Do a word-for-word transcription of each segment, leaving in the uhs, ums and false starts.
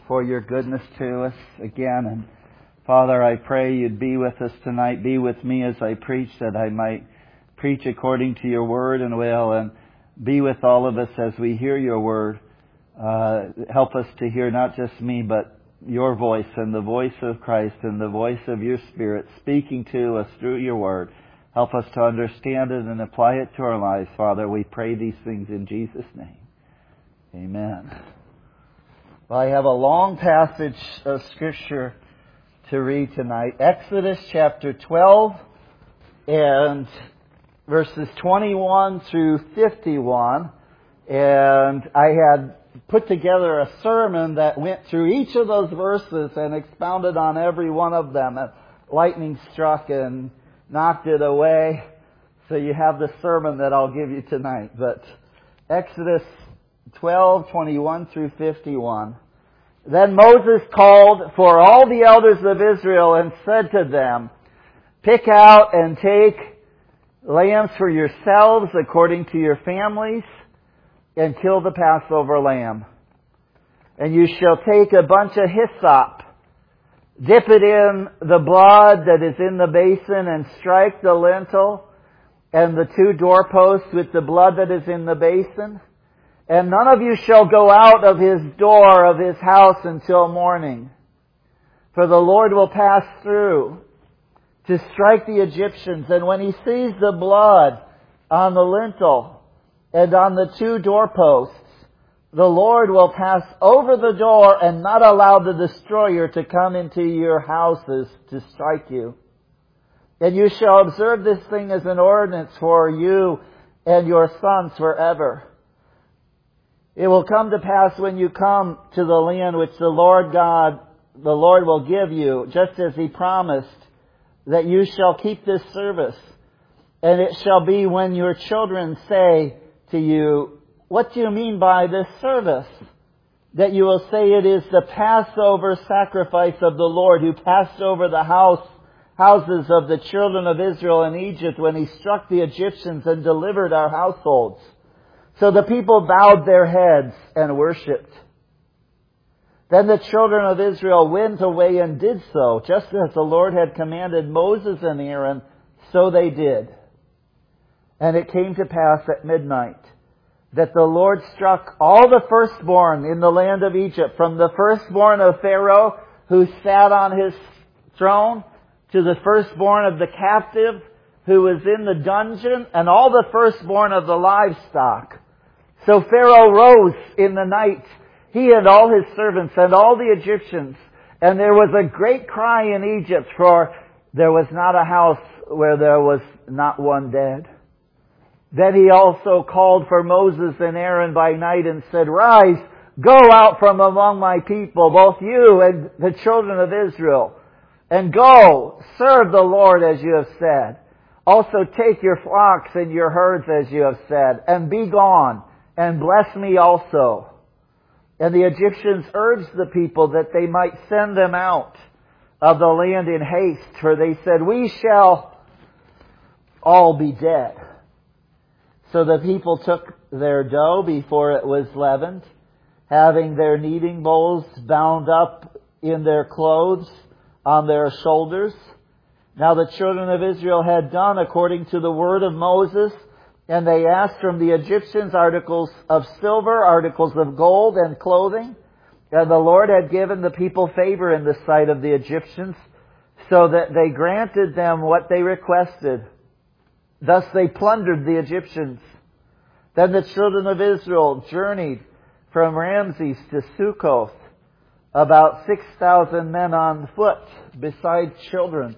for your goodness to us again. And Father, I pray you'd be with us tonight. Be with me as I preach, that I might preach according to your word and will. And be with all of us as we hear your word. Uh, help us to hear not just me, but your voice and the voice of Christ and the voice of your Spirit speaking to us through your word. Help us to understand it and apply it to our lives, Father. We pray these things in Jesus' name. Amen. Well, I have a long passage of Scripture to read tonight. Exodus chapter twelve and verses twenty-one through fifty-one. And I had put together a sermon that went through each of those verses and expounded on every one of them. And lightning struck and knocked it away. So you have the sermon that I'll give you tonight. But Exodus twelve, twenty-one through fifty-one. Then Moses called for all the elders of Israel and said to them, pick out and take lambs for yourselves according to your families, and kill the Passover lamb. And you shall take a bunch of hyssop, dip it in the blood that is in the basin, and strike the lintel and the two doorposts with the blood that is in the basin. And none of you shall go out of his door of his house until morning. For the Lord will pass through to strike the Egyptians. And when he sees the blood on the lintel and on the two doorposts, the Lord will pass over the door and not allow the destroyer to come into your houses to strike you. And you shall observe this thing as an ordinance for you and your sons forever. It will come to pass when you come to the land which the Lord God, the Lord will give you, just as he promised, that you shall keep this service. And it shall be when your children say to you, what do you mean by this service? That you will say it is the Passover sacrifice of the Lord, who passed over the house, houses of the children of Israel in Egypt when he struck the Egyptians and delivered our households. So the people bowed their heads and worshipped. Then the children of Israel went away and did so, just as the Lord had commanded Moses and Aaron, so they did. And it came to pass at midnight that the Lord struck all the firstborn in the land of Egypt, from the firstborn of Pharaoh who sat on his throne, to the firstborn of the captive who was in the dungeon, and all the firstborn of the livestock. So Pharaoh rose in the night, he and all his servants and all the Egyptians. And there was a great cry in Egypt, for there was not a house where there was not one dead. Then he also called for Moses and Aaron by night and said, rise, go out from among my people, both you and the children of Israel, and go, serve the Lord as you have said. Also take your flocks and your herds as you have said, and be gone, and bless me also. And the Egyptians urged the people that they might send them out of the land in haste, for they said, we shall all be dead. So the people took their dough before it was leavened, having their kneading bowls bound up in their clothes on their shoulders. Now the children of Israel had done according to the word of Moses, and they asked from the Egyptians articles of silver, articles of gold, and clothing. And the Lord had given the people favor in the sight of the Egyptians, so that they granted them what they requested. Thus they plundered the Egyptians. Then the children of Israel journeyed from Ramses to Succoth, about six thousand men on foot, besides children.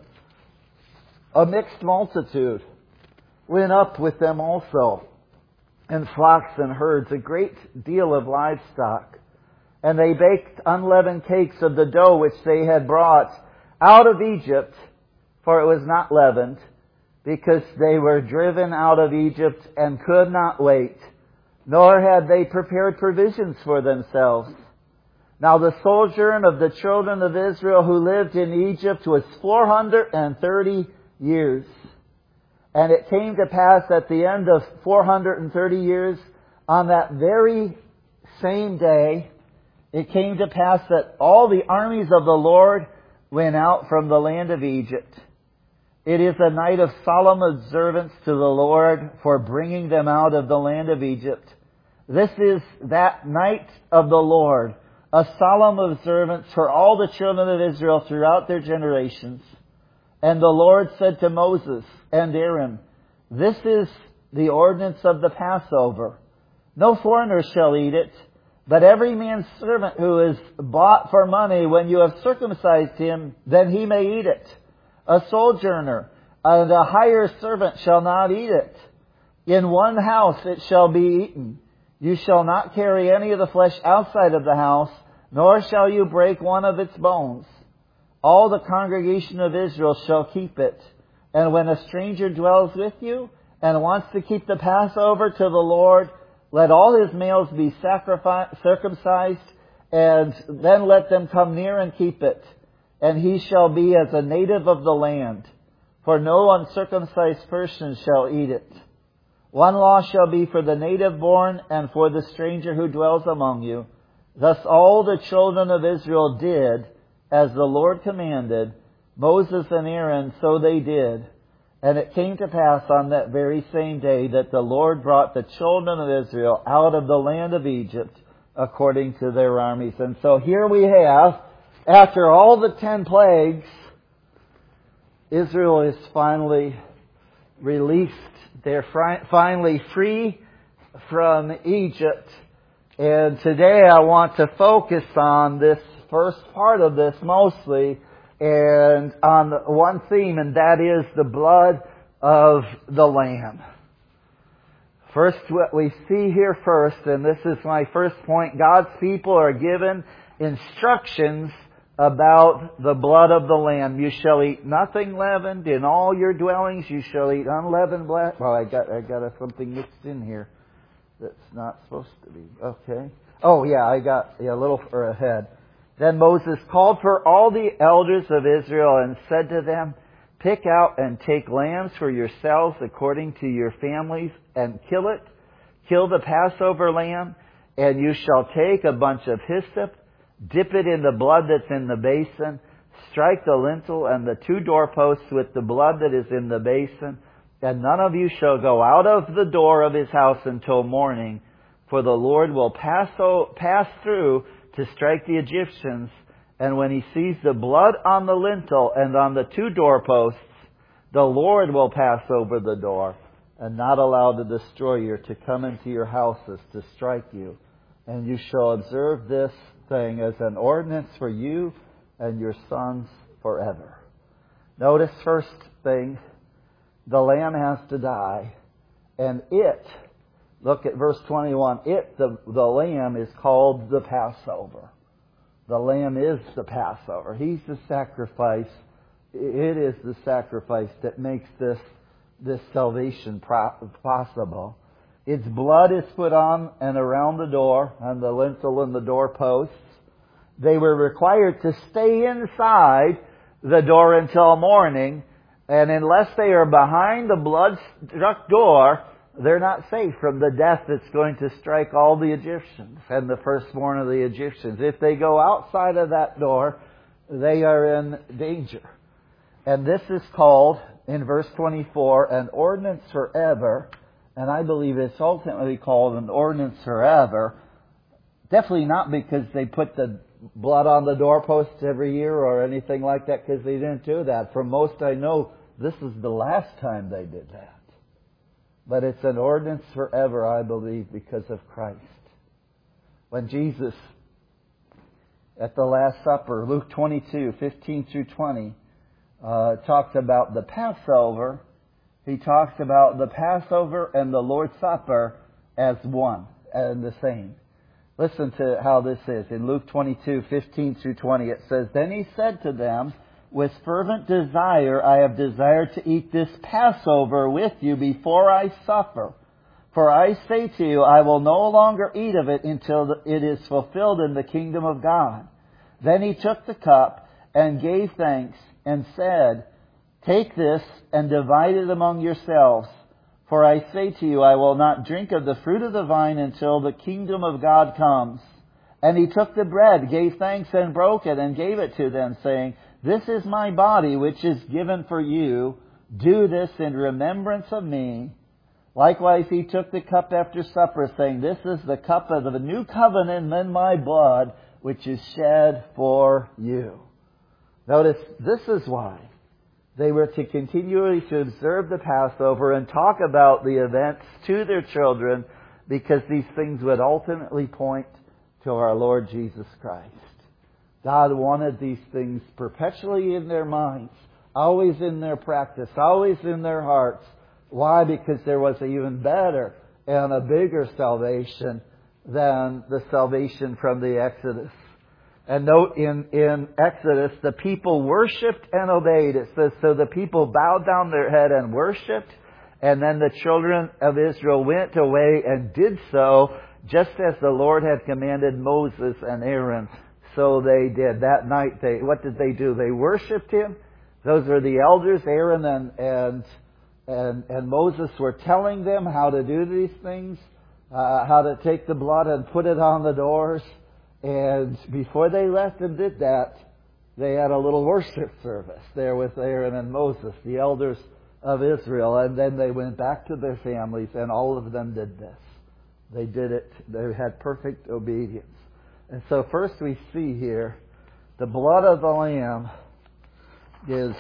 A mixed multitude went up with them also, and flocks and herds, a great deal of livestock. And they baked unleavened cakes of the dough which they had brought out of Egypt, for it was not leavened, because they were driven out of Egypt and could not wait, nor had they prepared provisions for themselves. Now the sojourn of the children of Israel who lived in Egypt was four hundred thirty years. And it came to pass at the end of four hundred thirty years, on that very same day, It came to pass that all the armies of the Lord went out from the land of Egypt. It is a night of solemn observance to the Lord for bringing them out of the land of Egypt. This is that night of the Lord, a solemn observance for all the children of Israel throughout their generations. And the Lord said to Moses and Aaron, this is the ordinance of the Passover. No foreigner shall eat it, but every man's servant who is bought for money, when you have circumcised him, then he may eat it. A sojourner and a hired servant shall not eat it. In one house it shall be eaten. You shall not carry any of the flesh outside of the house, nor shall you break one of its bones. All the congregation of Israel shall keep it. And when a stranger dwells with you and wants to keep the Passover to the Lord, let all his males be sacrificed, circumcised, and then let them come near and keep it. And he shall be as a native of the land, for no uncircumcised person shall eat it. One law shall be for the native born and for the stranger who dwells among you. Thus all the children of Israel did as the Lord commanded, Moses and Aaron, so they did. And it came to pass on that very same day that the Lord brought the children of Israel out of the land of Egypt according to their armies. And so here we have, after all the ten plagues, Israel is finally released. They're fri- finally free from Egypt. And today I want to focus on this first part of this mostly, and on one theme, and that is the blood of the Lamb. First, what we see here first, and this is my first point, God's people are given instructions about the blood of the Lamb. You shall eat nothing leavened in all your dwellings. You shall eat unleavened bread. Well, I got I got something mixed in here that's not supposed to be. Okay. Oh yeah, I got yeah, a little further ahead. Then Moses called for all the elders of Israel and said to them, pick out and take lambs for yourselves according to your families and kill it. Kill the Passover lamb, and you shall take a bunch of hyssop, dip it in the blood that's in the basin, strike the lintel and the two doorposts with the blood that is in the basin, and none of you shall go out of the door of his house until morning, for the Lord will pass, o- pass through to strike the Egyptians, and when he sees the blood on the lintel and on the two doorposts, the Lord will pass over the door and not allow the destroyer to come into your houses to strike you. And you shall observe this thing as an ordinance for you and your sons forever. Notice first thing, the lamb has to die, and it, look at verse twenty-one. It, the, the lamb, is called the Passover. The lamb is the Passover. He's the sacrifice. It is the sacrifice that makes this, this salvation possible. Its blood is put on and around the door, on the lintel and the doorposts. They were required to stay inside the door until morning, and unless they are behind the blood-struck door, they're not safe from the death that's going to strike all the Egyptians and the firstborn of the Egyptians. If they go outside of that door, they are in danger. And this is called, in verse twenty-four, an ordinance forever. And I believe it's ultimately called an ordinance forever. Definitely not because they put the blood on the doorposts every year or anything like that, because they didn't do that. From most I know, this is the last time they did that. But it's an ordinance forever, I believe, because of Christ. When Jesus, at the Last Supper, Luke twenty-two, fifteen through twenty, uh, talks about the Passover, he talks about the Passover and the Lord's Supper as one and the same. Listen to how this is. In Luke twenty-two, fifteen through twenty, it says, Then he said to them, with fervent desire I have desired to eat this Passover with you before I suffer. For I say to you, I will no longer eat of it until it is fulfilled in the kingdom of God. Then he took the cup and gave thanks and said, Take this and divide it among yourselves. For I say to you, I will not drink of the fruit of the vine until the kingdom of God comes. And he took the bread, gave thanks, and broke it, and gave it to them, saying, "This is my body, which is given for you. Do this in remembrance of me." Likewise, he took the cup after supper, saying, "This is the cup of the new covenant in my blood, which is shed for you." Notice, this is why they were to continually to observe the Passover and talk about the events to their children, because these things would ultimately point to our Lord Jesus Christ. God wanted these things perpetually in their minds, always in their practice, always in their hearts. Why? Because there was an even better and a bigger salvation than the salvation from the Exodus. And note in, in Exodus, the people worshipped and obeyed. It says, so the people bowed down their head and worshipped, and then the children of Israel went away and did so, just as the Lord had commanded Moses and Aaron. So they did. That night, they what did they do? They worshipped Him. Those were the elders, Aaron and and and, and Moses were telling them how to do these things, uh, how to take the blood and put it on the doors. And before they left and did that, they had a little worship service there with Aaron and Moses, the elders of Israel. And then they went back to their families, and all of them did this. They did it. They had perfect obedience. And so first we see here, the blood of the Lamb is,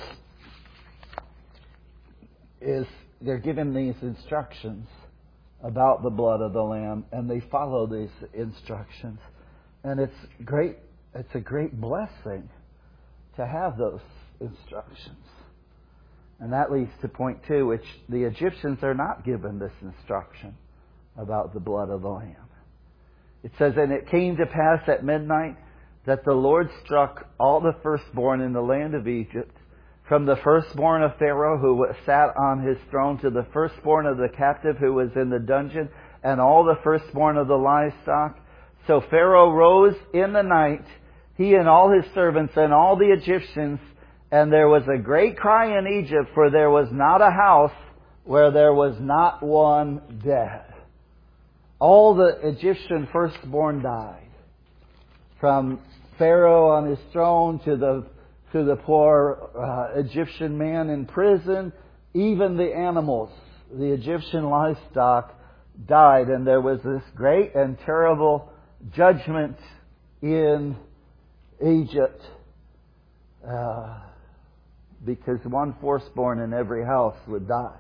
is they're given these instructions about the blood of the Lamb, and they follow these instructions. And it's great, it's a great blessing to have those instructions. And that leads to point two, which the Egyptians are not given this instruction about the blood of the Lamb. It says, "And it came to pass at midnight that the Lord struck all the firstborn in the land of Egypt, from the firstborn of Pharaoh who sat on his throne to the firstborn of the captive who was in the dungeon, and all the firstborn of the livestock. So Pharaoh rose in the night, he and all his servants and all the Egyptians, and there was a great cry in Egypt, for there was not a house where there was not one dead." All the Egyptian firstborn died. From Pharaoh on his throne to the to the poor uh, Egyptian man in prison, even the animals, the Egyptian livestock, died. And there was this great and terrible judgment in Egypt, uh, because one firstborn in every house would die.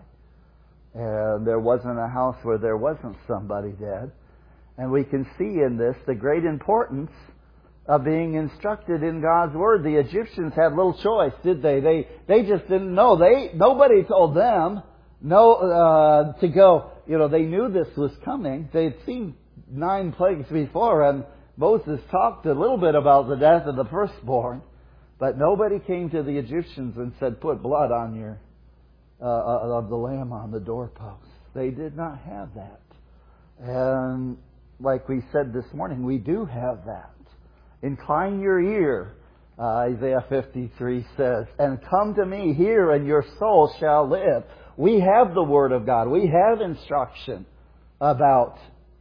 And there wasn't a house where there wasn't somebody dead. And we can see in this the great importance of being instructed in God's Word. The Egyptians had little choice, did they? They they just didn't know. They nobody told them no uh, to go. You know, they knew this was coming. They'd seen nine plagues before, and Moses talked a little bit about the death of the firstborn. But nobody came to the Egyptians and said, "Put blood on your Uh, of the lamb on the doorpost." They did not have that. And like we said this morning, we do have that. "Incline your ear," uh, Isaiah fifty-three says, "and come to me, hear, and your soul shall live." We have the Word of God. We have instruction about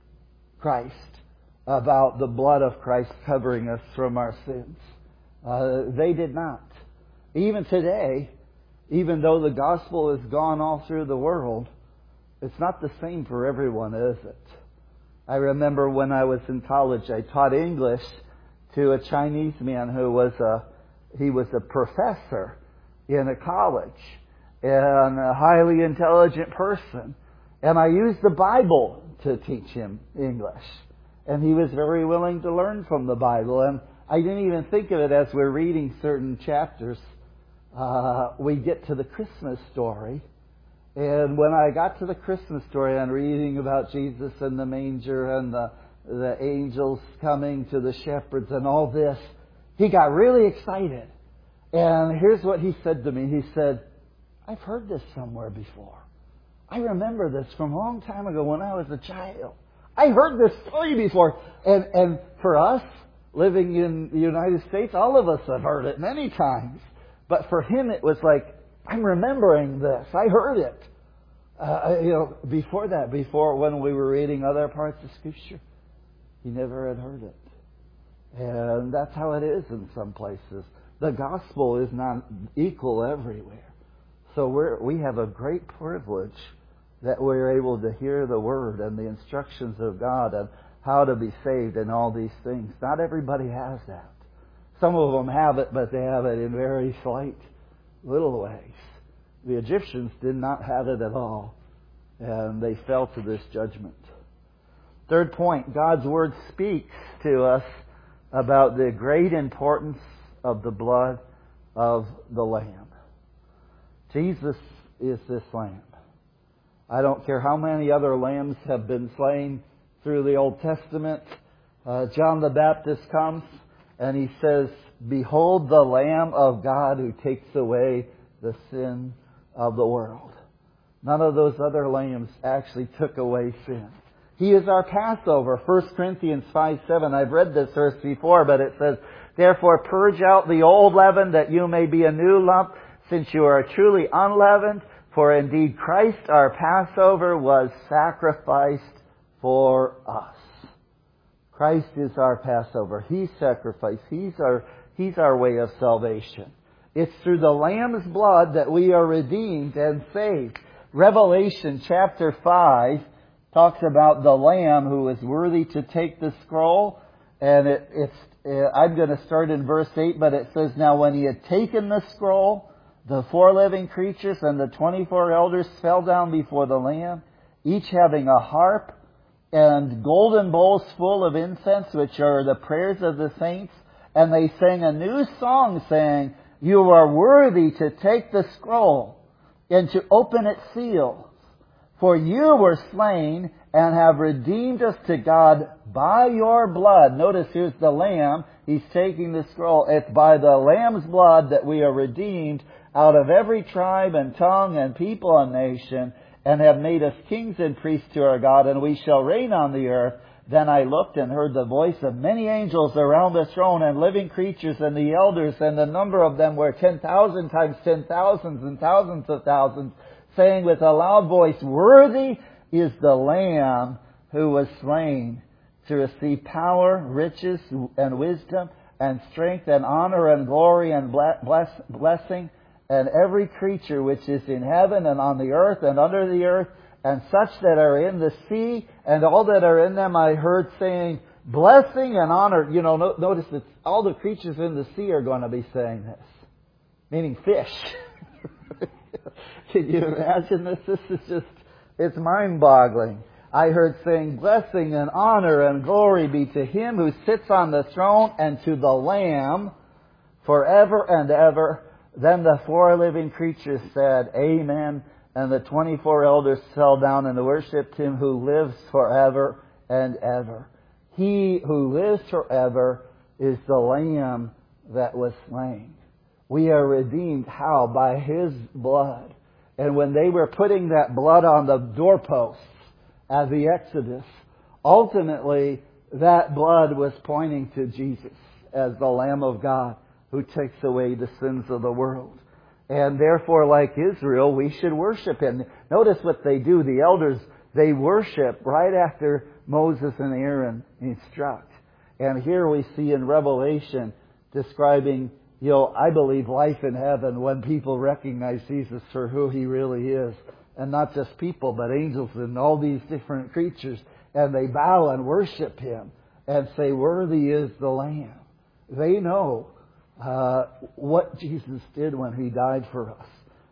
Christ, about the blood of Christ covering us from our sins. Uh, they did not. Even today, even though the gospel has gone all through the world, it's not the same for everyone, is it? I remember when I was in college, I taught English to a Chinese man who was a, he was a professor in a college and a highly intelligent person. And I used the Bible to teach him English. And he was very willing to learn from the Bible. And I didn't even think of it as we're reading certain chapters. Uh, we get to the Christmas story. And when I got to the Christmas story and reading about Jesus and the manger and the, the angels coming to the shepherds and all this, he got really excited. And here's what he said to me. He said, "I've heard this somewhere before. I remember this from a long time ago when I was a child. I heard this story before." And, and for us, living in the United States, all of us have heard it many times. But for him, it was like, I'm remembering this. I heard it. Uh, you know, before that, before when we were reading other parts of Scripture, he never had heard it. And that's how it is in some places. The gospel is not equal everywhere. So we're, we have a great privilege that we're able to hear the Word and the instructions of God and how to be saved and all these things. Not everybody has that. Some of them have it, but they have it in very slight little ways. The Egyptians did not have it at all, and they fell to this judgment. Third point, God's Word speaks to us about the great importance of the blood of the Lamb. Jesus is this Lamb. I don't care how many other lambs have been slain through the Old Testament. Uh, John the Baptist comes and he says, "Behold the Lamb of God who takes away the sin of the world." None of those other lambs actually took away sin. He is our Passover. First Corinthians five seven. I've read this verse before, but it says, "Therefore purge out the old leaven, that you may be a new lump, since you are truly unleavened. For indeed Christ our Passover was sacrificed for us." Christ is our Passover. He's sacrificed. He's our, He's our way of salvation. It's through the Lamb's blood that we are redeemed and saved. Revelation chapter five talks about the Lamb who is worthy to take the scroll. And it, it's, uh, I'm going to start in verse eight, but it says, "Now when he had taken the scroll, the four living creatures and the twenty-four elders fell down before the Lamb, each having a harp and golden bowls full of incense, which are the prayers of the saints. And they sang a new song, saying, 'You are worthy to take the scroll and to open its seals. For you were slain and have redeemed us to God by your blood.'" Notice here's the Lamb. He's taking the scroll. It's by the Lamb's blood that we are redeemed out of every tribe and tongue and people and nation, and have made us kings and priests to our God, and we shall reign on the earth. Then I looked and heard the voice of many angels around the throne and living creatures and the elders, and the number of them were ten thousand times ten thousands and thousands of thousands, saying with a loud voice, "Worthy is the Lamb who was slain to receive power, riches, and wisdom, and strength, and honor, and glory, and bless, blessing. And every creature which is in heaven and on the earth and under the earth, and such that are in the sea, and all that are in them, I heard saying, blessing and honor." You know, no, notice that all the creatures in the sea are going to be saying this. Meaning fish. Can you imagine this? This is just, it's mind-boggling. I heard saying, "Blessing and honor and glory be to Him who sits on the throne and to the Lamb forever and ever." Then the four living creatures said, "Amen." And the twenty-four elders fell down and worshipped Him who lives forever and ever. He who lives forever is the Lamb that was slain. We are redeemed. How? By His blood. And when they were putting that blood on the doorposts at the Exodus, ultimately that blood was pointing to Jesus as the Lamb of God who takes away the sins of the world. And therefore, like Israel, we should worship Him. Notice what they do. The elders, they worship right after Moses and Aaron instruct. And here we see in Revelation describing, you know, I believe life in heaven when people recognize Jesus for who He really is. And not just people, but angels and all these different creatures. And they bow and worship Him and say, "Worthy is the Lamb." They know Uh, what Jesus did when He died for us.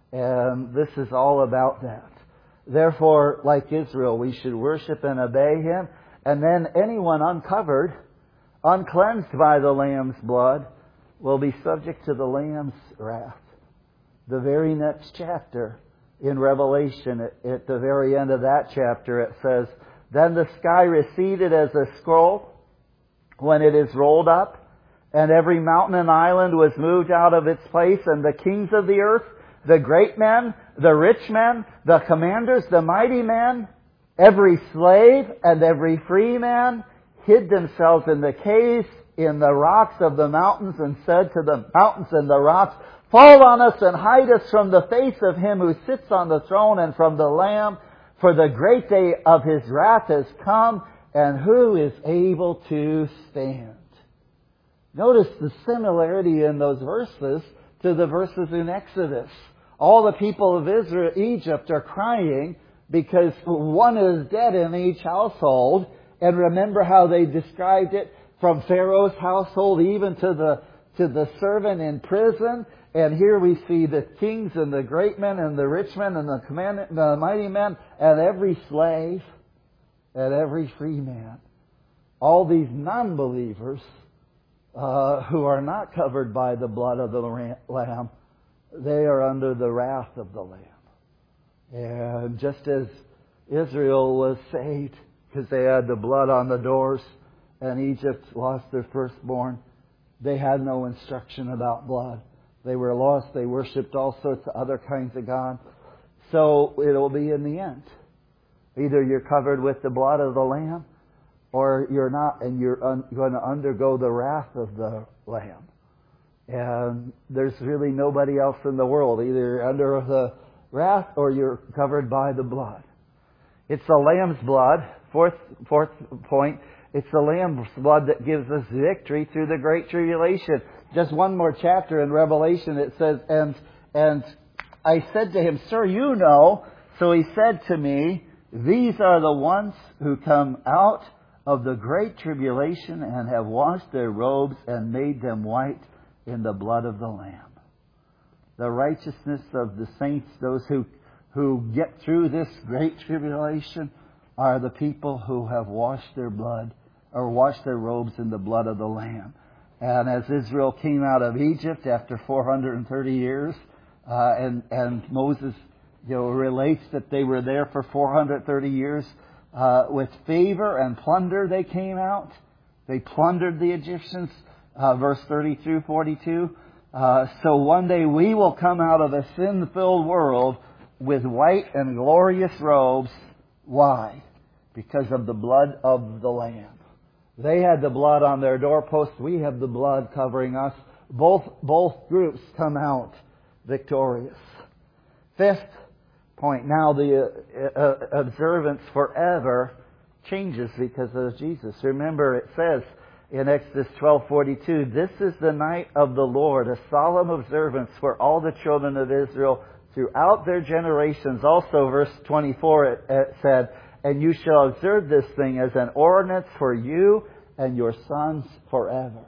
And this is all about that. Therefore, like Israel, we should worship and obey Him. And then anyone uncovered, uncleansed by the Lamb's blood, will be subject to the Lamb's wrath. The very next chapter in Revelation, at, at the very end of that chapter, it says, "Then the sky receded as a scroll when it is rolled up, and every mountain and island was moved out of its place, and the kings of the earth, the great men, the rich men, the commanders, the mighty men, every slave and every free man, hid themselves in the caves, in the rocks of the mountains, and said to the mountains and the rocks, 'Fall on us and hide us from the face of Him who sits on the throne and from the Lamb, for the great day of His wrath has come, and who is able to stand?'" Notice the similarity in those verses to the verses in Exodus. All the people of Israel, Egypt are crying because one is dead in each household. And remember how they described it from Pharaoh's household even to the to the servant in prison. And here we see the kings and the great men and the rich men and the, command, the mighty men and every slave and every free man. All these non-believers uh, who are not covered by the blood of the Lamb, they are under the wrath of the Lamb. And just as Israel was saved because they had the blood on the doors and Egypt lost their firstborn, they had no instruction about blood. They were lost. They worshipped all sorts of other kinds of God. So it'll be in the end. Either you're covered with the blood of the Lamb or you're not, and you're un- going to undergo the wrath of the Lamb. And there's really nobody else in the world. Either you're under the wrath or you're covered by the blood. It's the Lamb's blood. Fourth, fourth point. It's the Lamb's blood that gives us victory through the great tribulation. Just one more chapter in Revelation. It says, and and I said to him, Sir, you know. So he said to me, these are the ones who come out of the great tribulation and have washed their robes and made them white in the blood of the Lamb. The righteousness of the saints, those who, who get through this great tribulation, are the people who have washed their blood or washed their robes in the blood of the Lamb. And as Israel came out of Egypt after four hundred thirty years, uh, and, and Moses, you know, relates that they were there for four hundred thirty years, uh, with favor and plunder they came out. They plundered the Egyptians, uh, verse thirty through forty-two. Uh, so one day we will come out of a sin-filled world with white and glorious robes. Why? Because of the blood of the Lamb. They had the blood on their doorposts. We have the blood covering us. Both, both groups come out victorious. Fifth point. Now the uh, uh, observance forever changes because of Jesus. Remember, it says in Exodus twelve forty-two, this is the night of the Lord, a solemn observance for all the children of Israel throughout their generations. Also, verse twenty-four, it, it said, and you shall observe this thing as an ordinance for you and your sons forever.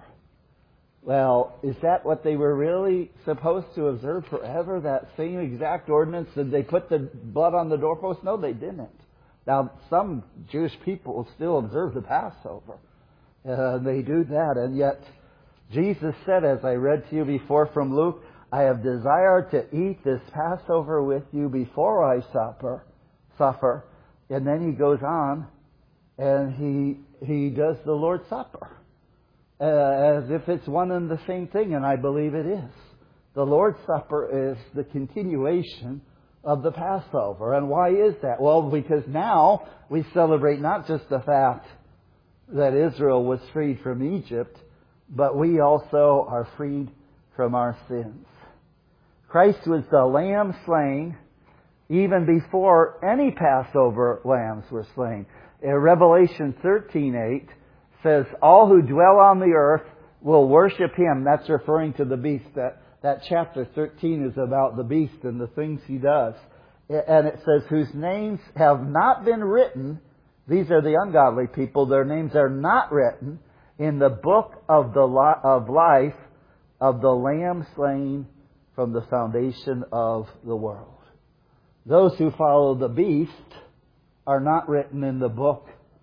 Well, is that what they were really supposed to observe forever? That same exact ordinance? Did they put the blood on the doorpost? No, they didn't. Now, some Jewish people still observe the Passover. Uh, they do that. And yet, Jesus said, as I read to you before from Luke, I have desired to eat this Passover with you before I suffer. suffer. And then he goes on and he he does the Lord's Supper uh, as if it's one and the same thing, and I believe it is. The Lord's Supper is the continuation of the Passover. And why is that? Well, because now we celebrate not just the fact that Israel was freed from Egypt, but we also are freed from our sins. Christ was the Lamb slain even before any Passover lambs were slain. In Revelation thirteen eight says, all who dwell on the earth will worship Him. That's referring to the beast. That, that chapter thirteen is about the beast and the things he does. And it says, whose names have not been written, these are the ungodly people, their names are not written in the book of the li- of life of the Lamb slain from the foundation of the world. Those who follow the beast are not written in the book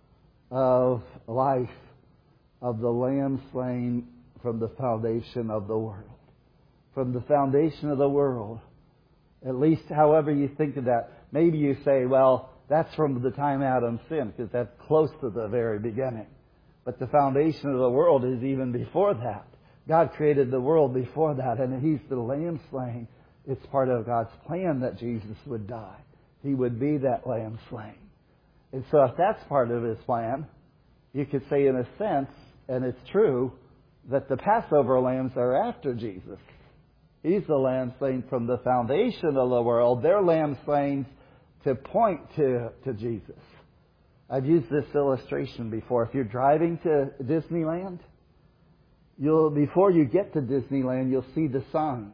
of life of the Lamb slain from the foundation of the world. From the foundation of the world. At least however you think of that. Maybe you say, well, that's from the time Adam sinned, because that's close to the very beginning. But the foundation of the world is even before that. God created the world before that, and He's the Lamb slain. It's part of God's plan that Jesus would die. He would be that Lamb slain. And so if that's part of His plan, you could say in a sense, and it's true, that the Passover lambs are after Jesus. He's the Lamb slain from the foundation of the world. They're Lamb slain to point to, to Jesus. I've used this illustration before. If you're driving to Disneyland you'll before you get to Disneyland, you'll see the signs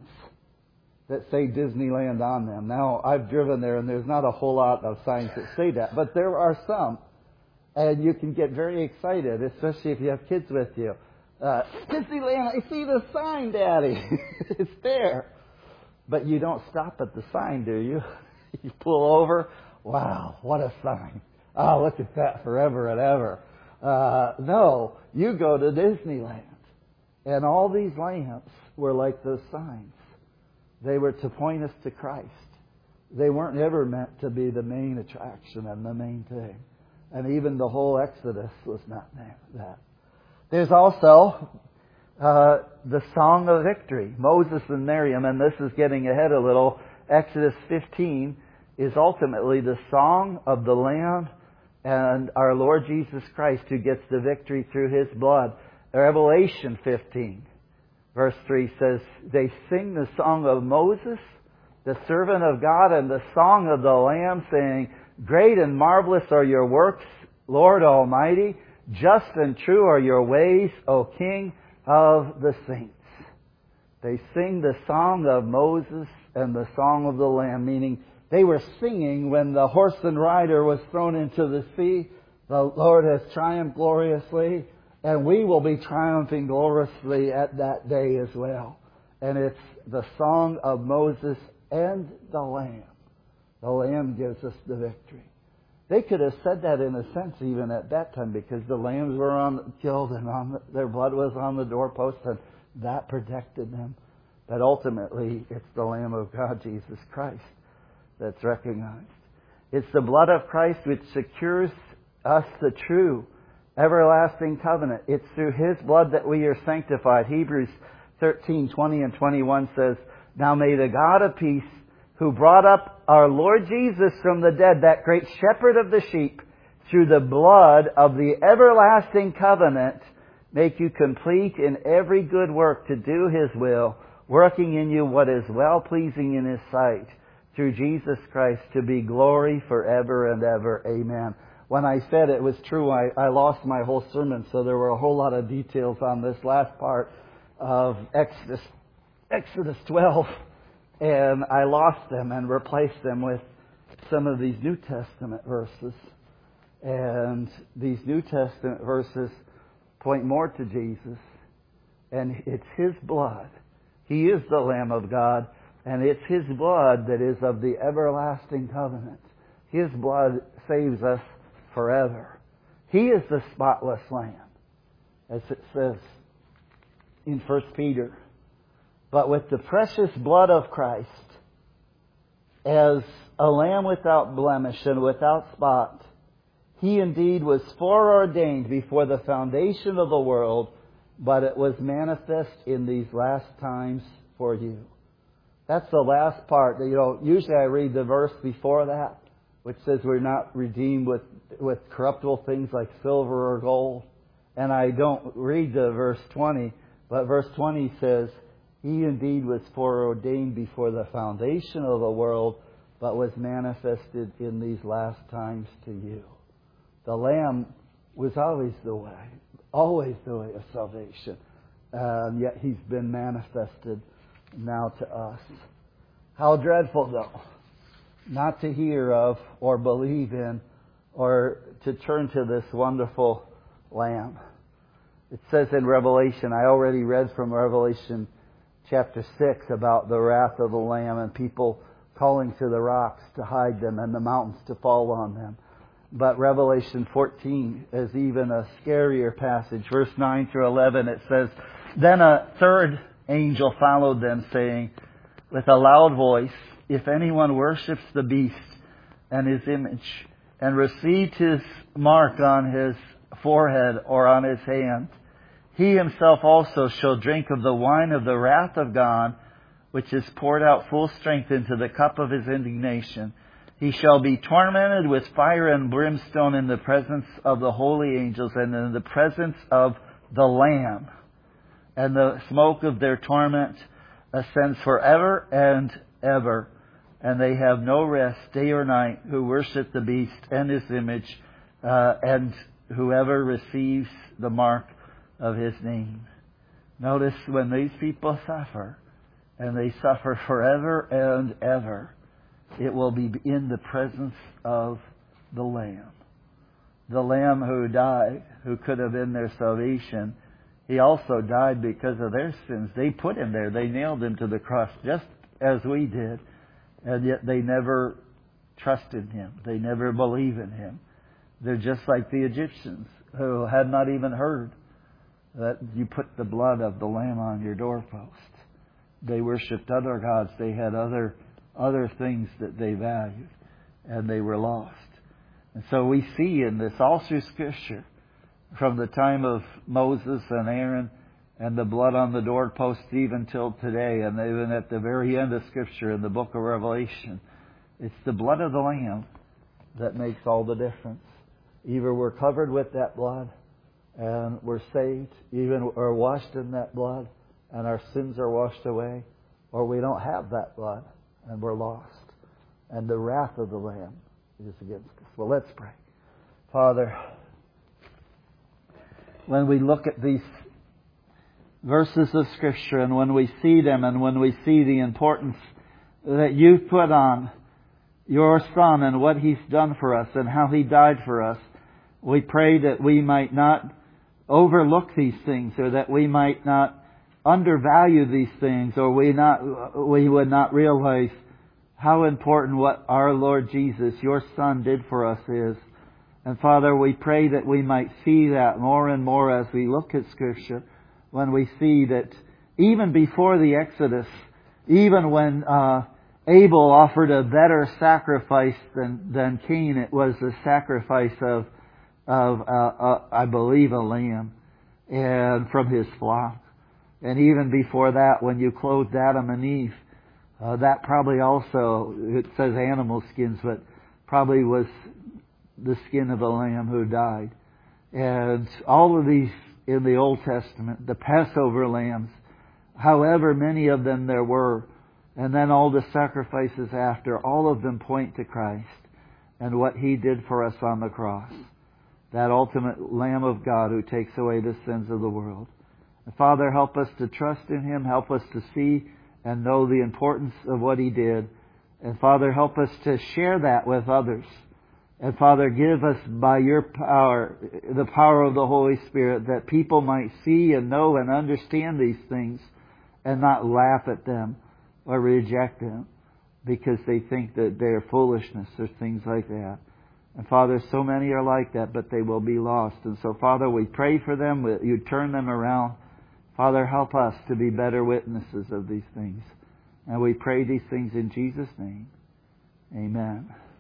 that say Disneyland on them. Now, I've driven there, and there's not a whole lot of signs that say that, but there are some. And you can get very excited, especially if you have kids with you. Uh, Disneyland, I see the sign, Daddy. It's there. But you don't stop at the sign, do you? You pull over. Wow, what a sign. Oh, look at that forever and ever. Uh, no, you go to Disneyland. And all these lamps were like those signs. They were to point us to Christ. They weren't ever meant to be the main attraction and the main thing. And even the whole Exodus was not that. There's also uh, the Song of Victory. Moses and Miriam, and this is getting ahead a little, Exodus fifteen is ultimately the song of the Lamb and our Lord Jesus Christ who gets the victory through His blood. Revelation fifteen. Verse three says, they sing the song of Moses, the servant of God, and the song of the Lamb, saying, great and marvelous are your works, Lord Almighty. Just and true are your ways, O King of the saints. They sing the song of Moses and the song of the Lamb, meaning they were singing when the horse and rider was thrown into the sea. The Lord has triumphed gloriously. And we will be triumphing gloriously at that day as well. And it's the song of Moses and the Lamb. The Lamb gives us the victory. They could have said that in a sense even at that time because the lambs were on, killed and on the, their blood was on the doorpost and that protected them. But ultimately it's the Lamb of God, Jesus Christ, that's recognized. It's the blood of Christ which secures us the true everlasting covenant. It's through His blood that we are sanctified. Hebrews thirteen, twenty and twenty-one says, now may the God of peace, who brought up our Lord Jesus from the dead, that great shepherd of the sheep, through the blood of the everlasting covenant, make you complete in every good work to do His will, working in you what is well-pleasing in His sight, through Jesus Christ, to be glory forever and ever. Amen. When I said it was true, I, I lost my whole sermon, so there were a whole lot of details on this last part of Exodus, Exodus twelve, and I lost them and replaced them with some of these New Testament verses. And these New Testament verses point more to Jesus, and it's His blood. He is the Lamb of God, and it's His blood that is of the everlasting covenant. His blood saves us forever. He is the spotless Lamb, as it says in First Peter. But with the precious blood of Christ, as a lamb without blemish and without spot, He indeed was foreordained before the foundation of the world, but it was manifest in these last times for you. That's the last part. You know, usually I read the verse before that, which says we're not redeemed with, with corruptible things like silver or gold. And I don't read the verse twenty, but verse twenty says, He indeed was foreordained before the foundation of the world, but was manifested in these last times to you. The Lamb was always the way, always the way of salvation. Um, yet He's been manifested now to us. How dreadful, though, not to hear of or believe in or to turn to this wonderful Lamb. It says in Revelation, I already read from Revelation chapter six about the wrath of the Lamb and people calling to the rocks to hide them and the mountains to fall on them. But Revelation fourteen is even a scarier passage. Verse nine through eleven, it says, Then a third angel followed them, saying with a loud voice, If anyone worships the beast and his image, and received his mark on his forehead or on his hand, he himself also shall drink of the wine of the wrath of God, which is poured out full strength into the cup of His indignation. He shall be tormented with fire and brimstone in the presence of the holy angels and in the presence of the Lamb. And the smoke of their torment ascends forever and ever. And they have no rest day or night who worship the beast and his image, uh, and whoever receives the mark of his name. Notice when these people suffer, and they suffer forever and ever, it will be in the presence of the Lamb. The Lamb who died, who could have been their salvation, He also died because of their sins. They put Him there. They nailed Him to the cross just as we did. And yet they never trust in Him. They never believe in Him. They're just like the Egyptians who had not even heard that you put the blood of the Lamb on your doorpost. They worshipped other gods. They had other other things that they valued. And they were lost. And so we see in this all through Scripture, from the time of Moses and Aaron and the blood on the doorpost even till today, and even at the very end of Scripture in the book of Revelation, it's the blood of the Lamb that makes all the difference. Either we're covered with that blood and we're saved, even or washed in that blood and our sins are washed away, or we don't have that blood and we're lost. And the wrath of the Lamb is against us. Well, let's pray. Father, when we look at these verses of Scripture and when we see them and when we see the importance that you've put on your Son and what He's done for us and how He died for us, we pray that we might not overlook these things, or that we might not undervalue these things, or we not we would not realize how important what our Lord Jesus, your Son, did for us is. And Father, we pray that we might see that more and more as we look at Scripture, when we see that even before the Exodus, even when uh, Abel offered a better sacrifice than, than Cain, it was the sacrifice of, of uh, uh, I believe, a lamb and from his flock. And even before that, when you clothed Adam and Eve, uh, that probably also, it says animal skins, but probably was the skin of a lamb who died. And all of these in the Old Testament, the Passover lambs, however many of them there were, and then all the sacrifices after, all of them point to Christ and what He did for us on the cross. That ultimate Lamb of God who takes away the sins of the world. And Father, help us to trust in Him. Help us to see and know the importance of what He did. And Father, help us to share that with others. And Father, give us by your power, the power of the Holy Spirit, that people might see and know and understand these things and not laugh at them or reject them because they think that they're foolishness or things like that. And Father, so many are like that, but they will be lost. And so Father, we pray for them. You turn them around. Father, help us to be better witnesses of these things. And we pray these things in Jesus' name. Amen.